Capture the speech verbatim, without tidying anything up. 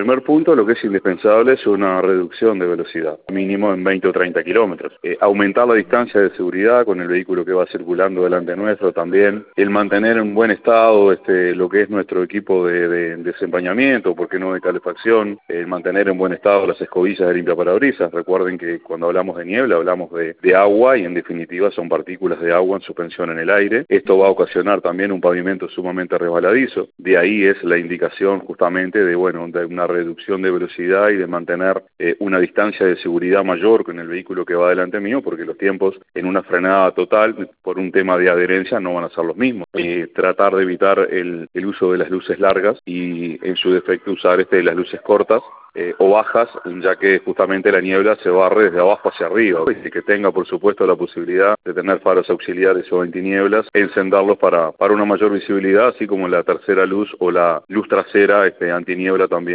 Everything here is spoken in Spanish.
Primer punto, lo que es indispensable es una reducción de velocidad, mínimo en veinte o treinta kilómetros. Eh, aumentar la distancia de seguridad con el vehículo que va circulando delante nuestro también. El mantener en buen estado este, lo que es nuestro equipo de, de, de desembañamiento, por qué no de calefacción. El mantener en buen estado las escobillas de limpiaparabrisas. Recuerden que cuando hablamos de niebla hablamos de, de agua y en definitiva son partículas de agua en suspensión en el aire. Esto va a ocasionar también un pavimento sumamente resbaladizo. De ahí es la indicación justamente de, bueno, de una reducción de velocidad y de mantener eh, una distancia de seguridad mayor con el vehículo que va delante mío, porque los tiempos en una frenada total por un tema de adherencia no van a ser los mismos. Eh, tratar de evitar el, el uso de las luces largas y en su defecto usar este, las luces cortas eh, o bajas, ya que justamente la niebla se barre desde abajo hacia arriba. Y que tenga por supuesto la posibilidad de tener faros auxiliares o antinieblas, encenderlos para, para una mayor visibilidad, así como la tercera luz o la luz trasera este, antiniebla también.